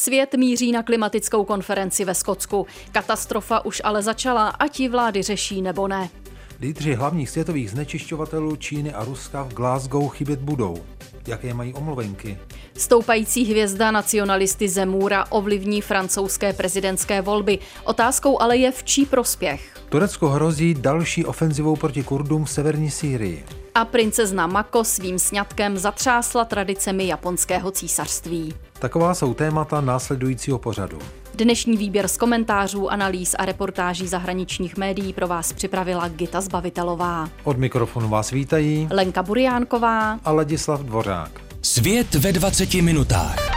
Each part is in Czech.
Svět míří na klimatickou konferenci ve Skotsku. Katastrofa už ale začala, ať ji vlády řeší nebo ne. Lídři hlavních světových znečišťovatelů Číny a Ruska v Glasgow chybět budou. Jaké mají omluvenky? Stoupající hvězda nacionalisty Zemmoura ovlivní francouzské prezidentské volby. Otázkou ale je, v čí prospěch. Turecko hrozí další ofenzivou proti Kurdům v severní Sýrii. A princezna Mako svým sňatkem zatřásla tradicemi japonského císařství. Taková jsou témata následujícího pořadu. Dnešní výběr z komentářů, analýz a reportáží zahraničních médií pro vás připravila Gita Zbavitelová. Od mikrofonu vás vítají Lenka Buriánková a Ladislav Dvořák. Svět ve 20 minutách.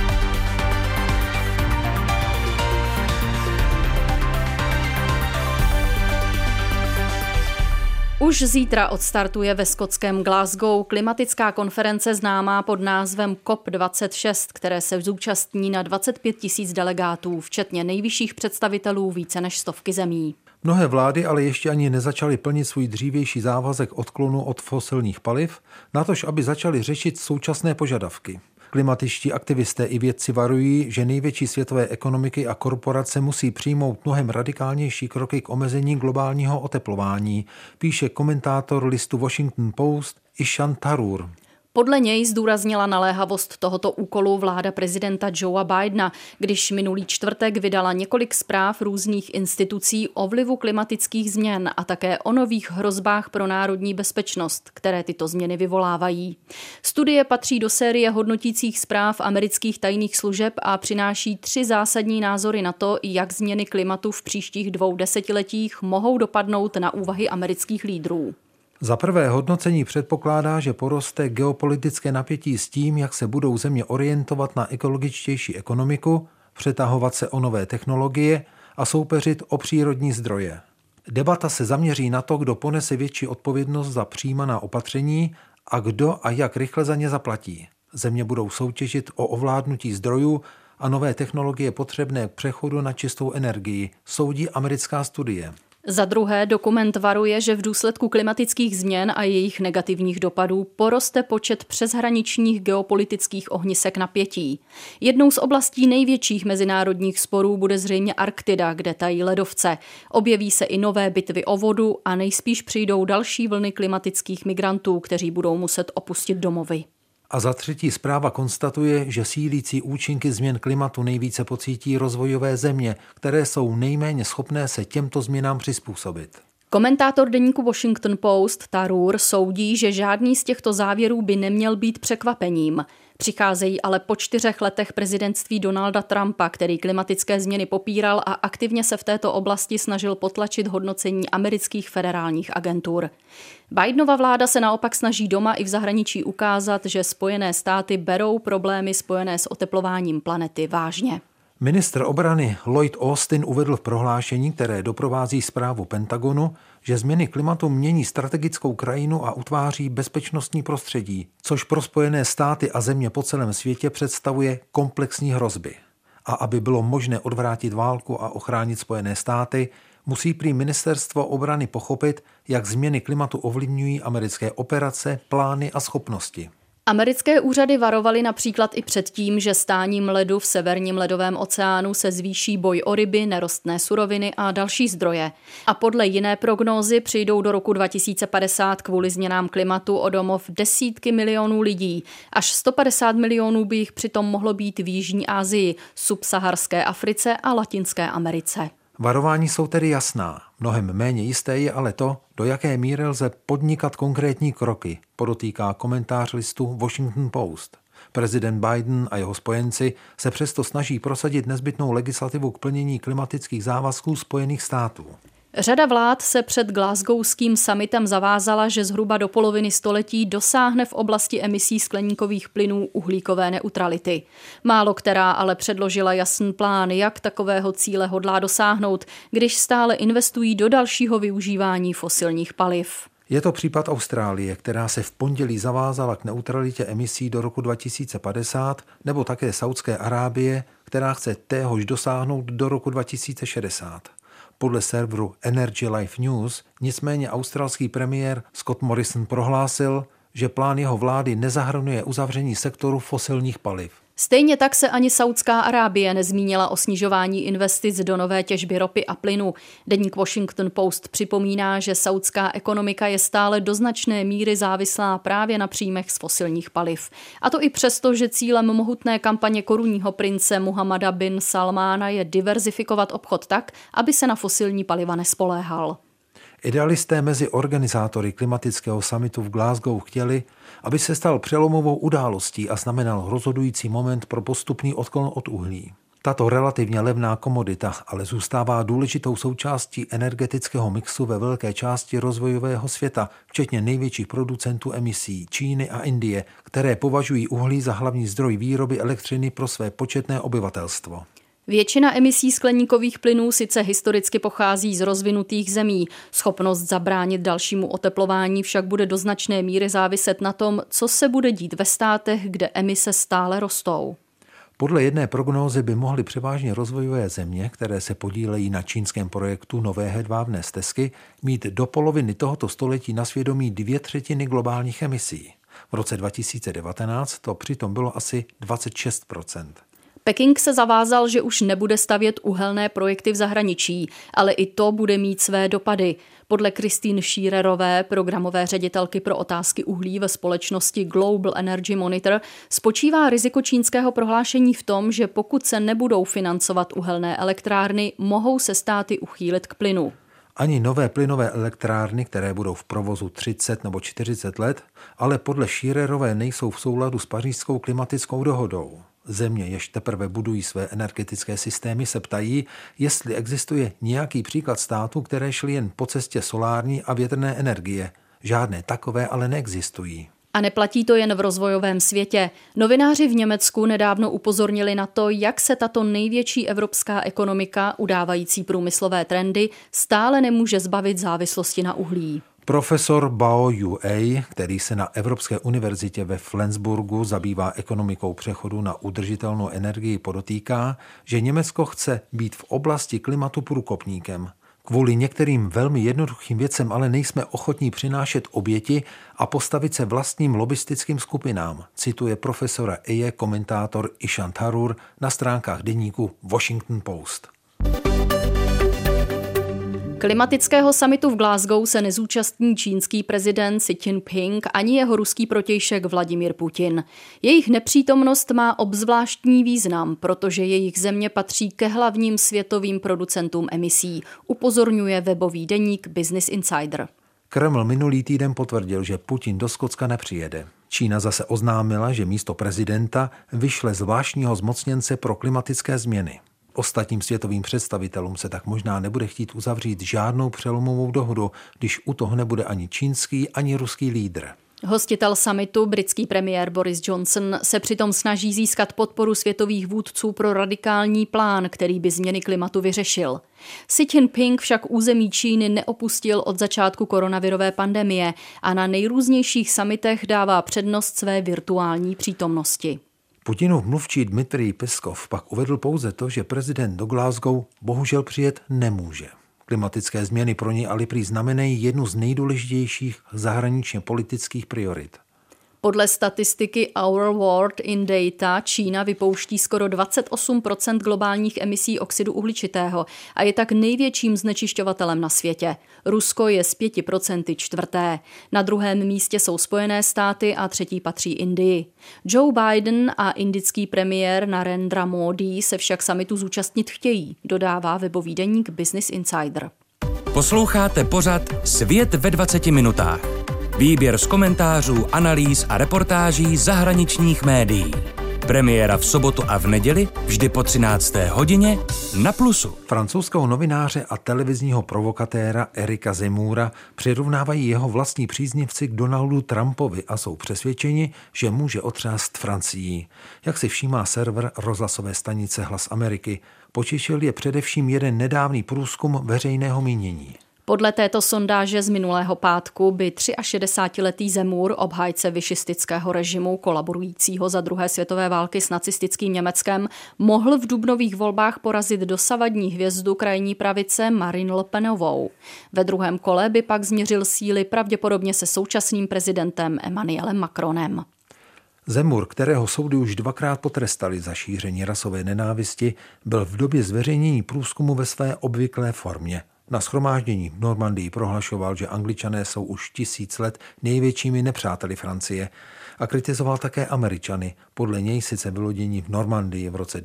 Už zítra odstartuje ve skotském Glasgow klimatická konference známá pod názvem COP26, které se zúčastní na 25 000 delegátů, včetně nejvyšších představitelů více než 100 zemí. Mnohé vlády ale ještě ani nezačaly plnit svůj dřívější závazek odklonu od fosilních paliv, natož aby začaly řešit současné požadavky. Klimatičtí aktivisté i vědci varují, že největší světové ekonomiky a korporace musí přijmout mnohem radikálnější kroky k omezení globálního oteplování, píše komentátor listu Washington Post Ishan Tharoor. Podle něj zdůraznila naléhavost tohoto úkolu vláda prezidenta Joea Bidena, když minulý čtvrtek vydala několik zpráv různých institucí o vlivu klimatických změn a také o nových hrozbách pro národní bezpečnost, které tyto změny vyvolávají. Studie patří do série hodnotících zpráv amerických tajných služeb a přináší 3 zásadní názory na to, jak změny klimatu v příštích 2 desetiletích mohou dopadnout na úvahy amerických lídrů. Za prvé hodnocení předpokládá, že poroste geopolitické napětí s tím, jak se budou země orientovat na ekologičtější ekonomiku, přetahovat se o nové technologie a soupeřit o přírodní zdroje. Debata se zaměří na to, kdo ponese větší odpovědnost za přijímaná opatření a kdo a jak rychle za ně zaplatí. Země budou soutěžit o ovládnutí zdrojů a nové technologie potřebné k přechodu na čistou energii, soudí americká studie. Za druhé dokument varuje, že v důsledku klimatických změn a jejich negativních dopadů poroste počet přeshraničních geopolitických ohnisek napětí. Jednou z oblastí největších mezinárodních sporů bude zřejmě Arktida, kde tají ledovce. Objeví se i nové bitvy o vodu a nejspíš přijdou další vlny klimatických migrantů, kteří budou muset opustit domovy. A za třetí zpráva konstatuje, že sílící účinky změn klimatu nejvíce pocítí rozvojové země, které jsou nejméně schopné se těmto změnám přizpůsobit. Komentátor deníku Washington Post Tharoor soudí, že žádný z těchto závěrů by neměl být překvapením. Přicházejí ale po 4 letech prezidentství Donalda Trumpa, který klimatické změny popíral a aktivně se v této oblasti snažil potlačit hodnocení amerických federálních agentur. Bidenova vláda se naopak snaží doma i v zahraničí ukázat, že Spojené státy berou problémy spojené s oteplováním planety vážně. Ministr obrany Lloyd Austin uvedl v prohlášení, které doprovází zprávu Pentagonu, že změny klimatu mění strategickou krajinu a utváří bezpečnostní prostředí, což pro Spojené státy a země po celém světě představuje komplexní hrozby. A aby bylo možné odvrátit válku a ochránit Spojené státy, musí prý ministerstvo obrany pochopit, jak změny klimatu ovlivňují americké operace, plány a schopnosti. Americké úřady varovaly například i před tím, že stáním ledu v severním ledovém oceánu se zvýší boj o ryby, nerostné suroviny a další zdroje. A podle jiné prognózy přijdou do roku 2050 kvůli změnám klimatu o domov desítky milionů lidí. Až 150 milionů by jich přitom mohlo být v Jižní Asii, subsaharské Africe a Latinské Americe. Varování jsou tedy jasná. Mnohem méně jisté je ale to, do jaké míry lze podnikat konkrétní kroky, podotýká komentář listu Washington Post. Prezident Biden a jeho spojenci se přesto snaží prosadit nezbytnou legislativu k plnění klimatických závazků Spojených států. Řada vlád se před glasgowským summitem zavázala, že zhruba do poloviny století dosáhne v oblasti emisí skleníkových plynů uhlíkové neutrality. Málo která ale předložila jasný plán, jak takového cíle hodlá dosáhnout, když stále investují do dalšího využívání fosilních paliv. Je to případ Austrálie, která se v pondělí zavázala k neutralitě emisí do roku 2050, nebo také Saudské Arábie, která chce téhož dosáhnout do roku 2060. Podle serveru Energy Life News nicméně australský premiér Scott Morrison prohlásil, že plán jeho vlády nezahrnuje uzavření sektoru fosilních paliv. Stejně tak se ani Saudská Arábie nezmínila o snižování investic do nové těžby ropy a plynu. Deník Washington Post připomíná, že saudská ekonomika je stále do značné míry závislá právě na příjmech z fosilních paliv. A to i přesto, že cílem mohutné kampaně korunního prince Muhammada bin Salmána je diverzifikovat obchod tak, aby se na fosilní paliva nespoléhal. Idealisté mezi organizátory klimatického summitu v Glasgow chtěli, aby se stal přelomovou událostí a znamenal rozhodující moment pro postupný odklon od uhlí. Tato relativně levná komodita ale zůstává důležitou součástí energetického mixu ve velké části rozvojového světa, včetně největších producentů emisí Číny a Indie, které považují uhlí za hlavní zdroj výroby elektřiny pro své početné obyvatelstvo. Většina emisí skleníkových plynů sice historicky pochází z rozvinutých zemí. Schopnost zabránit dalšímu oteplování však bude do značné míry záviset na tom, co se bude dít ve státech, kde emise stále rostou. Podle jedné prognózy by mohly převážně rozvojové země, které se podílejí na čínském projektu Nové hedvábné stezky, mít do poloviny tohoto století na svědomí 2/3 globálních emisí. V roce 2019 to přitom bylo asi 26%. Peking se zavázal, že už nebude stavět uhelné projekty v zahraničí, ale i to bude mít své dopady. Podle Christine Schiererové, programové ředitelky pro otázky uhlí ve společnosti Global Energy Monitor, spočívá riziko čínského prohlášení v tom, že pokud se nebudou financovat uhelné elektrárny, mohou se státy uchýlit k plynu. Ani nové plynové elektrárny, které budou v provozu 30 nebo 40 let, ale podle Schiererové nejsou v souladu s Pařížskou klimatickou dohodou. Země, jež teprve budují své energetické systémy, se ptají, jestli existuje nějaký příklad států, které šly jen po cestě solární a větrné energie. Žádné takové ale neexistují. A neplatí to jen v rozvojovém světě. Novináři v Německu nedávno upozornili na to, jak se tato největší evropská ekonomika, udávající průmyslové trendy, stále nemůže zbavit závislosti na uhlí. Profesor Bao Yue, který se na Evropské univerzitě ve Flensburgu zabývá ekonomikou přechodu na udržitelnou energii, podotýká, že Německo chce být v oblasti klimatu průkopníkem. Kvůli některým velmi jednoduchým věcem ale nejsme ochotní přinášet oběti a postavit se vlastním lobistickým skupinám, cituje profesora Eje komentátor Ishan Tharoor na stránkách deníku Washington Post. Klimatického summitu v Glasgow se nezúčastní čínský prezident Xi Jinping ani jeho ruský protějšek Vladimír Putin. Jejich nepřítomnost má obzvláštní význam, protože jejich země patří ke hlavním světovým producentům emisí, upozorňuje webový deník Business Insider. Kreml minulý týden potvrdil, že Putin do Skotska nepřijede. Čína zase oznámila, že místo prezidenta vyšle zvláštního zmocněnce pro klimatické změny. Ostatním světovým představitelům se tak možná nebude chtít uzavřít žádnou přelomovou dohodu, když u toho nebude ani čínský, ani ruský lídr. Hostitel summitu, britský premiér Boris Johnson, se přitom snaží získat podporu světových vůdců pro radikální plán, který by změny klimatu vyřešil. Xi Jinping však území Číny neopustil od začátku koronavirové pandemie a na nejrůznějších summitech dává přednost své virtuální přítomnosti. Putinův mluvčí Dmitrij Peskov pak uvedl pouze to, že prezident do Glasgow bohužel přijet nemůže. Klimatické změny pro něj ale prý znamenají jednu z nejdůležitějších zahraničně politických priorit. Podle statistiky Our World in Data Čína vypouští skoro 28% globálních emisí oxidu uhličitého a je tak největším znečišťovatelem na světě. Rusko je s 5% čtvrté. Na druhém místě jsou Spojené státy a třetí patří Indii. Joe Biden a indický premiér Narendra Modi se však summitu zúčastnit chtějí, dodává webový deník Business Insider. Posloucháte pořad Svět ve 20 minutách. Výběr z komentářů, analýz a reportáží zahraničních médií. Premiéra v sobotu a v neděli, vždy po 13. hodině na Plusu. Francouzského novináře a televizního provokatéra Erika Zemmoura přirovnávají jeho vlastní příznivci k Donaldu Trumpovi a jsou přesvědčeni, že může otřást Francií. Jak si všímá server rozhlasové stanice Hlas Ameriky, potěšil je především jeden nedávný průzkum veřejného mínění. Podle této sondáže z minulého pátku by 63letý Zemmour, obhájce višistického režimu kolaborujícího za druhé světové války s nacistickým Německem, mohl v dubnových volbách porazit dosavadní hvězdu krajní pravice Marine Le Penovou. Ve druhém kole by pak změřil síly pravděpodobně se současným prezidentem Emmanuelem Macronem. Zemur, kterého soudy už 2krát potrestali za šíření rasové nenávisti, byl v době zveřejnění průzkumu ve své obvyklé formě. Na shromáždění v Normandii prohlašoval, že Angličané jsou už 1000 let největšími nepřáteli Francie a kritizoval také Američany. Podle něj sice vylodění v Normandii v roce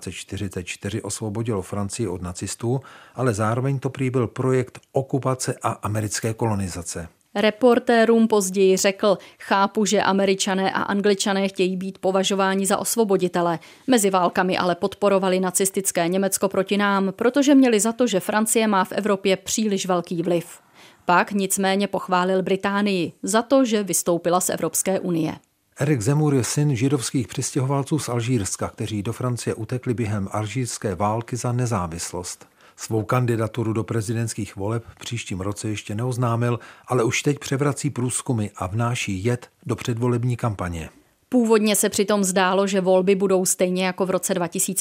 1944 osvobodilo Francii od nacistů, ale zároveň to prý byl projekt okupace a americké kolonizace. Reportérům později řekl: chápu, že Američané a Angličané chtějí být považováni za osvoboditele. Mezi válkami ale podporovali nacistické Německo proti nám, protože měli za to, že Francie má v Evropě příliš velký vliv. Pak nicméně pochválil Británii za to, že vystoupila z Evropské unie. Erik Zemur je syn židovských přistěhovalců z Alžírska, kteří do Francie utekli během alžírské války za nezávislost. Svou kandidaturu do prezidentských voleb v příštím roce ještě neoznámil, ale už teď převrací průzkumy a vnáší jed do předvolební kampaně. Původně se přitom zdálo, že volby budou stejně jako v roce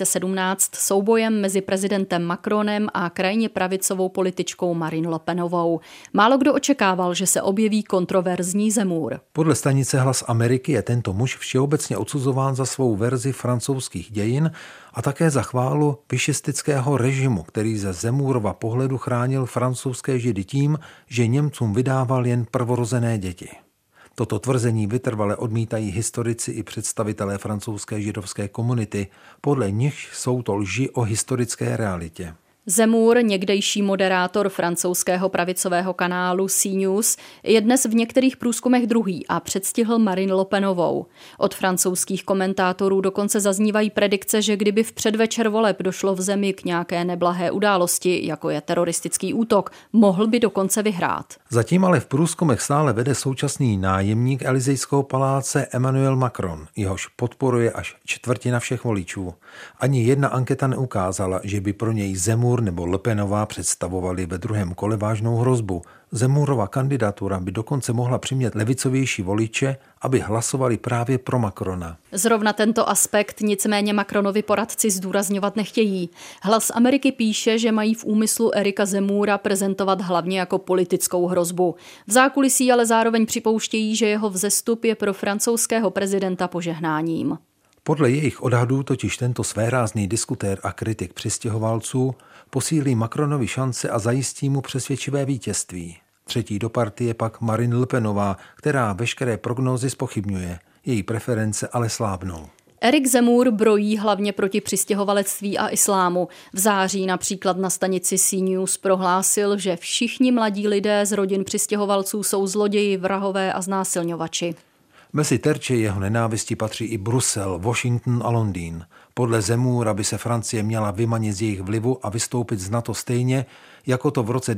2017 soubojem mezi prezidentem Macronem a krajně pravicovou političkou Marine Le Penovou. Málo kdo očekával, že se objeví kontroverzní Zemur. Podle stanice Hlas Ameriky je tento muž všeobecně odsuzován za svou verzi francouzských dějin a také za chválu višistického režimu, který ze Zemurova pohledu chránil francouzské Židy tím, že Němcům vydával jen prvorozené děti. Toto tvrzení vytrvale odmítají historici i představitelé francouzské židovské komunity, podle nich jsou to lži o historické realitě. Zemur, někdejší moderátor francouzského pravicového kanálu CNews, je dnes v některých průzkumech druhý a předstihl Marine Le Penovou. Od francouzských komentátorů dokonce zaznívají predikce, že kdyby v předvečer voleb došlo v zemi k nějaké neblahé události, jako je teroristický útok, mohl by dokonce vyhrát. Zatím ale v průzkumech stále vede současný nájemník Elysejského paláce Emmanuel Macron, jehož podporuje až čtvrtina všech voličů. Ani jedna anketa neukázala, že by pro něj Zemur nebo Le Penová představovali ve druhém kole vážnou hrozbu. Zemurova kandidatura by dokonce mohla přimět levicovější voliče, aby hlasovali právě pro Macrona. Zrovna tento aspekt nicméně Macronovi poradci zdůrazňovat nechtějí. Hlas Ameriky píše, že mají v úmyslu Erika Zemura prezentovat hlavně jako politickou hrozbu. V zákulisí ale zároveň připouštějí, že jeho vzestup je pro francouzského prezidenta požehnáním. Podle jejich odhadů totiž tento svérázný diskutér a kritik přistěhovalců posílí Macronovi šance a zajistí mu přesvědčivé vítězství. Třetí do partie pak Marine Le Penová, která veškeré prognózy zpochybňuje. Její preference ale slábnou. Erik Zemur brojí hlavně proti přistěhovalectví a islámu. V září například na stanici CNews prohlásil, že všichni mladí lidé z rodin přistěhovalců jsou zloději, vrahové a znásilňovači. Mezi terče jeho nenávisti patří i Brusel, Washington a Londýn. Podle Zemura by se Francie měla vymanit z jejich vlivu a vystoupit z NATO stejně, jako to v roce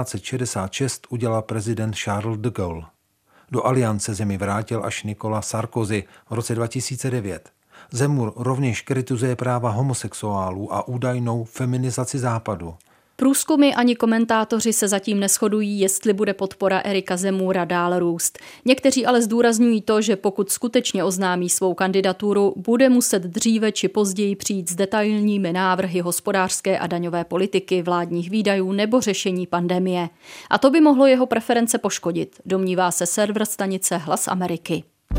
1966 udělal prezident Charles de Gaulle. Do aliance zemi vrátil až Nicolas Sarkozy v roce 2009. Zemur rovněž kritizuje práva homosexuálů a údajnou feminizaci Západu. Průzkumy ani komentátoři se zatím neshodují, jestli bude podpora Erika Zemura dál růst. Někteří ale zdůrazňují to, že pokud skutečně oznámí svou kandidaturu, bude muset dříve či později přijít s detailními návrhy hospodářské a daňové politiky, vládních výdajů nebo řešení pandemie. A to by mohlo jeho preference poškodit, domnívá se server stanice Hlas Ameriky.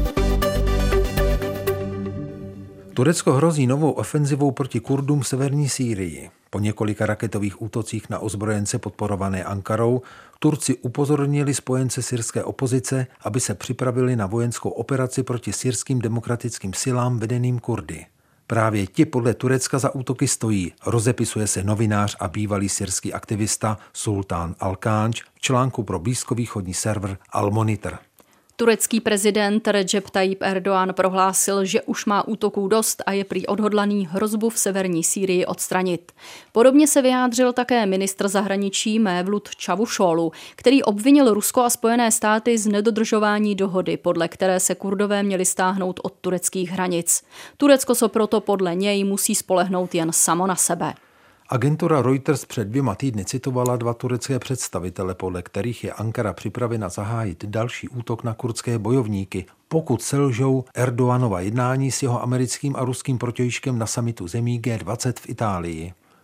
Turecko hrozí novou ofenzivou proti Kurdům v severní Sýrii. Po několika raketových útocích na ozbrojence podporované Ankarou Turci upozornili spojence syrské opozice, aby se připravili na vojenskou operaci proti syrským demokratickým silám vedeným Kurdy. Právě ti podle Turecka za útoky stojí, rozepisuje se novinář a bývalý syrský aktivista Sultan Al-Kanč v článku pro blízkovýchodní server Al-Monitor. Turecký prezident Recep Tayyip Erdoğan prohlásil, že už má útoků dost a je prý odhodlaný hrozbu v severní Sýrii odstranit. Podobně se vyjádřil také ministr zahraničí Mevlut Čavuşoğlu, který obvinil Rusko a Spojené státy z nedodržování dohody, podle které se Kurdové měli stáhnout od tureckých hranic. Turecko se proto podle něj musí spolehnout jen samo na sebe. Agentura Reuters před 2 týdny citovala 2 turecké představitele, podle kterých je Ankara připravena zahájit další útok na kurdské bojovníky, pokud selžou Erdoğanova jednání s jeho americkým a ruským protějškem na summitu zemí G20 v Itálii.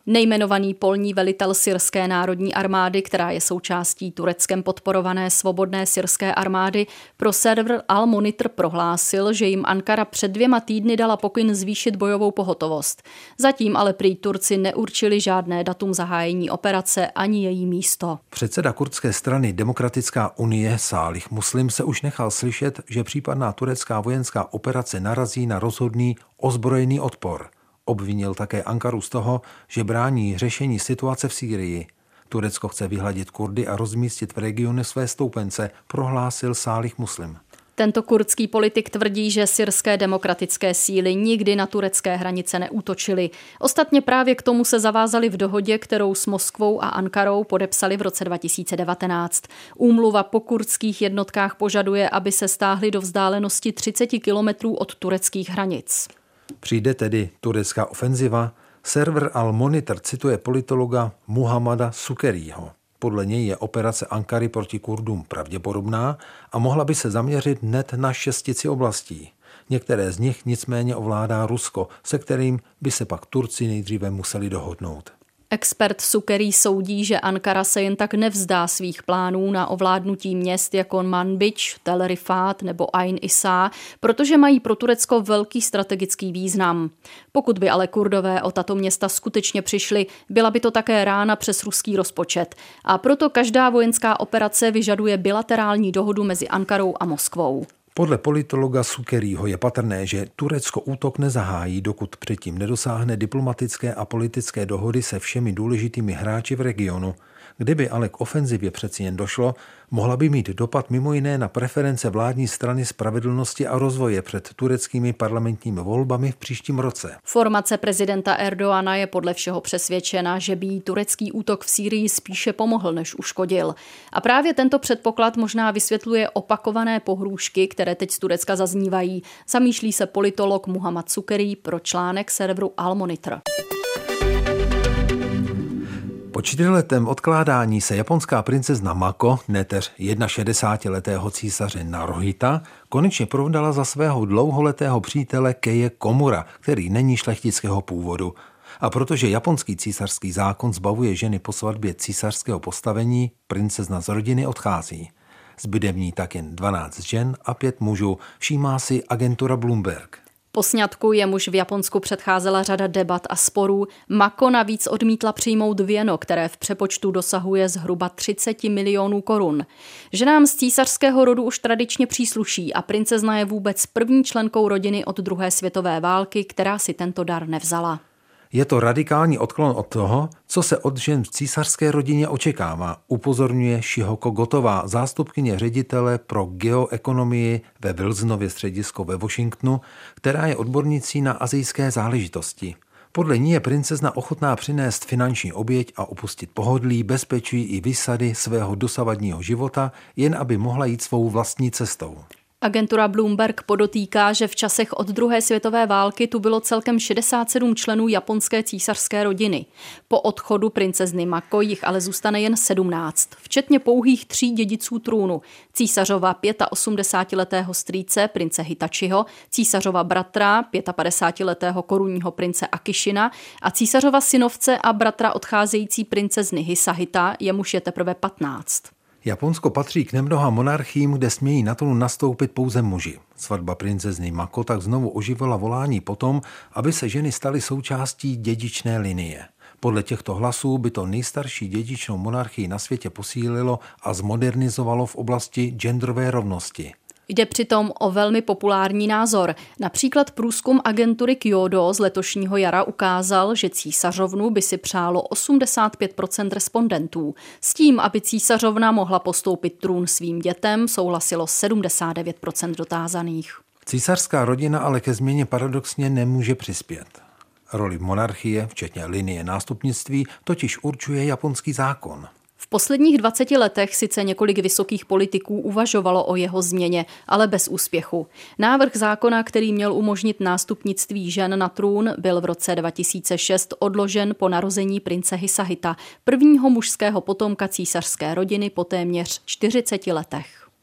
Nejmenovaný polní velitel syrské národní armády, která je součástí Tureckem podporované svobodné syrské armády, pro server Al Monitor prohlásil, že jim Ankara před 2 týdny dala pokyn zvýšit bojovou pohotovost. Zatím ale prý Turci neurčili žádné datum zahájení operace ani její místo. Předseda kurdské strany Demokratická unie Salih Muslim se už nechal slyšet, že případná turecká vojenská operace narazí na rozhodný ozbrojený odpor. Obvinil také Ankaru z toho, že brání řešení situace v Sýrii. Turecko chce vyhladit Kurdy a rozmístit v regionu své stoupence, prohlásil Salih Muslim. Tento kurdský politik tvrdí, že syrské demokratické síly nikdy na turecké hranice neútočily. Ostatně právě k tomu se zavázali v dohodě, kterou s Moskvou a Ankarou podepsali v roce 2019. Úmluva po kurdských jednotkách požaduje, aby se stáhly do vzdálenosti 30 kilometrů od tureckých hranic. Přijde tedy turecká ofenziva? Server Al Monitor cituje politologa Muhammada Sukerího. Podle něj je operace Ankary proti Kurdům pravděpodobná a mohla by se zaměřit hned na 6 oblastí. Některé z nich nicméně ovládá Rusko, se kterým by se pak Turci nejdříve museli dohodnout. Expert Sukerý soudí, že Ankara se jen tak nevzdá svých plánů na ovládnutí měst jako Manbij, Tel Rifát nebo Ain Issa, protože mají pro Turecko velký strategický význam. Pokud by ale Kurdové o tato města skutečně přišli, byla by to také rána přes ruský rozpočet. A proto každá vojenská operace vyžaduje bilaterální dohodu mezi Ankarou a Moskvou. Podle politologa Sukerího je patrné, že Turecko útok nezahájí, dokud předtím nedosáhne diplomatické a politické dohody se všemi důležitými hráči v regionu. Kdyby ale k ofenzivě přeci jen došlo, mohla by mít dopad mimo jiné na preference vládní strany spravedlnosti a rozvoje před tureckými parlamentními volbami v příštím roce. Formace prezidenta Erdoana je podle všeho přesvědčena, že by jí turecký útok v Sýrii spíše pomohl, než uškodil. A právě tento předpoklad možná vysvětluje opakované pohrůžky, které teď z Turecka zaznívají. Zamýšlí se politolog Muhammad Sukerý pro článek serveru Al Monitor. Po 4letém odkládání se japonská princezna Mako, neteř 61letého císaře Naruhita, konečně provdala za svého dlouholetého přítele Keie Komura, který není šlechtického původu. A protože japonský císařský zákon zbavuje ženy po svatbě císařského postavení, princezna z rodiny odchází. Zbyde v ní tak jen 12 žen a 5 mužů, všímá si agentura Bloomberg. Po sňatku, jemuž v Japonsku předcházela řada debat a sporů, Mako navíc odmítla přijmout věno, které v přepočtu dosahuje zhruba 30 milionů korun. Ženám z císařského rodu už tradičně přísluší a princezna je vůbec první členkou rodiny od druhé světové války, která si tento dar nevzala. Je to radikální odklon od toho, co se od žen v císařské rodině očekává, upozorňuje Shihoko Gotová, zástupkyně ředitele pro geoekonomii ve Wilsonově středisko ve Washingtonu, která je odbornicí na asijské záležitosti. Podle ní je princezna ochotná přinést finanční oběť a opustit pohodlí, bezpečí i výsady svého dosavadního života, jen aby mohla jít svou vlastní cestou. Agentura Bloomberg podotýká, že v časech od druhé světové války tu bylo celkem 67 členů japonské císařské rodiny. Po odchodu princezny Mako jich ale zůstane jen 17, včetně pouhých 3 dědiců trůnu. Císařova 85letého strýce prince Hitachiho, císařova bratra 55letého korunního prince Akishina a císařova synovce a bratra odcházející princezny Hisahita, jemuž je teprve 15. Japonsko patří k nemnoha monarchiím, kde smějí na trůn nastoupit pouze muži. Svatba princezny Mako tak znovu oživila volání potom, aby se ženy staly součástí dědičné linie. Podle těchto hlasů by to nejstarší dědičnou monarchii na světě posílilo a zmodernizovalo v oblasti genderové rovnosti. Jde přitom o velmi populární názor. Například průzkum agentury Kyodo z letošního jara ukázal, že císařovnu by si přálo 85% respondentů. S tím, aby císařovna mohla postoupit trůn svým dětem, souhlasilo 79% dotázaných. Císařská rodina ale ke změně paradoxně nemůže přispět. Roli monarchie, včetně linie nástupnictví, totiž určuje japonský zákon. V posledních 20 letech sice několik vysokých politiků uvažovalo o jeho změně, ale bez úspěchu. Návrh zákona, který měl umožnit nástupnictví žen na trůn, byl v roce 2006 odložen po narození prince Hisahita, prvního mužského potomka císařské rodiny po téměř 40 letech.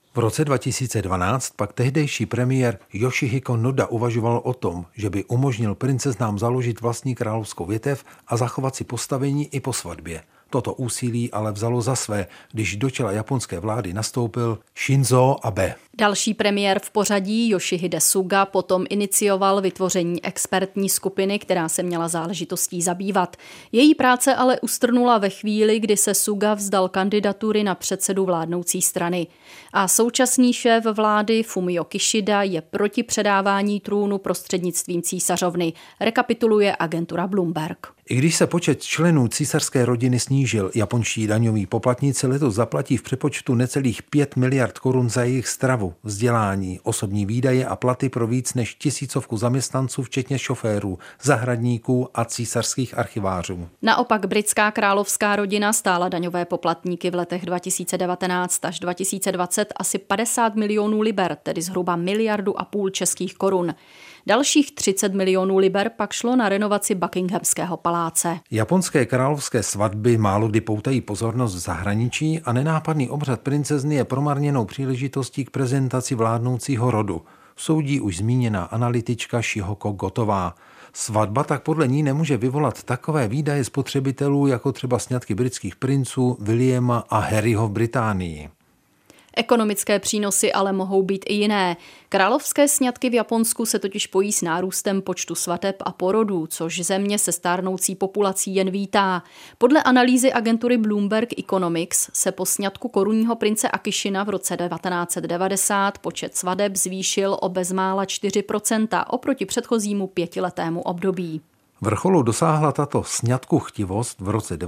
V roce 2012 pak tehdejší premiér Yoshihiko Noda uvažoval o tom, že by umožnil princeznám založit vlastní královskou větev a zachovat si postavení i po svatbě. Toto úsilí ale vzalo za své, když do čela japonské vlády nastoupil Shinzo Abe. Další premiér v pořadí Yoshihide Suga potom inicioval vytvoření expertní skupiny, která se měla záležitostí zabývat. Její práce ale ustrnula ve chvíli, kdy se Suga vzdal kandidatury na předsedu vládnoucí strany. A současný šéf vlády Fumio Kishida je proti předávání trůnu prostřednictvím císařovny, rekapituluje agentura Bloomberg. I když se počet členů císařské rodiny snížil, japonští daňoví poplatníci letos zaplatí v přepočtu necelých 5 miliard korun za jejich stravu, vzdělání, osobní výdaje a platy pro víc než 1000 zaměstnanců, včetně šoférů, zahradníků a císařských archivářů. Naopak britská královská rodina stála daňové poplatníky v letech 2019 až 2020 asi 50 milionů liber, tedy zhruba 1,5 miliardy českých korun. Dalších 30 milionů liber pak šlo na renovaci Buckinghamského paláce. Japonské královské svatby málokdy poutají pozornost v zahraničí a nenápadný obřad princezny je promarněnou příležitostí k prezentaci vládnoucího rodu, soudí už zmíněná analytička Shihoko Gotová. Svatba tak podle ní nemůže vyvolat takové výdaje spotřebitelů jako třeba sňatky britských princů Williama a Harryho v Británii. Ekonomické přínosy ale mohou být i jiné. Královské sňatky v Japonsku se totiž pojí s nárůstem počtu svateb a porodů, což země se stárnoucí populací jen vítá. Podle analýzy agentury Bloomberg Economics se po sňatku korunního prince Akishina v roce 1990 počet svateb zvýšil o bezmála 4% oproti předchozímu 5letému období. Vrcholu dosáhla tato sňatkuchtivost v roce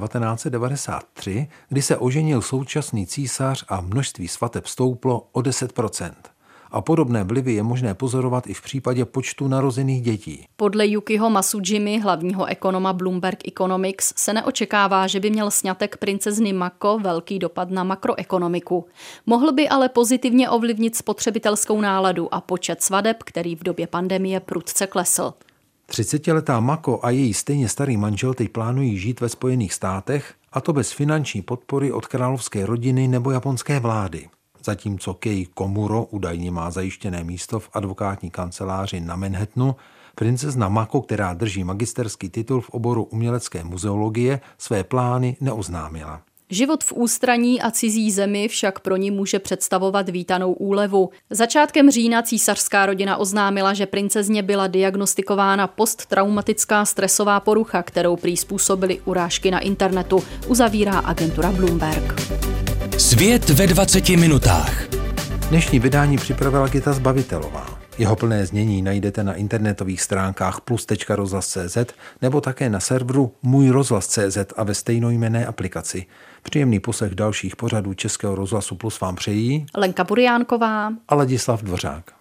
1993, kdy se oženil současný císař a množství svateb stouplo o 10%. A podobné vlivy je možné pozorovat i v případě počtu narozených dětí. Podle Yukiho Masujimy, hlavního ekonoma Bloomberg Economics, se neočekává, že by měl sňatek princezny Mako velký dopad na makroekonomiku. Mohl by ale pozitivně ovlivnit spotřebitelskou náladu a počet svateb, který v době pandemie prudce klesl. 30letá Mako a její stejně starý manžel teď plánují žít ve Spojených státech, a to bez finanční podpory od královské rodiny nebo japonské vlády. Zatímco Kei Komuro údajně má zajištěné místo v advokátní kanceláři na Manhattanu, princezna Mako, která drží magisterský titul v oboru umělecké muzeologie, své plány neoznámila. Život v ústraní a cizí zemi však pro ní může představovat vítanou úlevu. Začátkem října císařská rodina oznámila, že princezně byla diagnostikována posttraumatická stresová porucha, kterou prý způsobily urážky na internetu, uzavírá agentura Bloomberg. Svět ve 20 minutách. Dnešní vydání připravila Gita Zbavitelová. Jeho plné znění najdete na internetových stránkách plus.rozhlas.cz nebo také na serveru můjrozhlas.cz a ve stejnojmenné aplikaci. Příjemný poslech dalších pořadů Českého rozhlasu Plus vám přejí Lenka Buriánková a Ladislav Dvořák.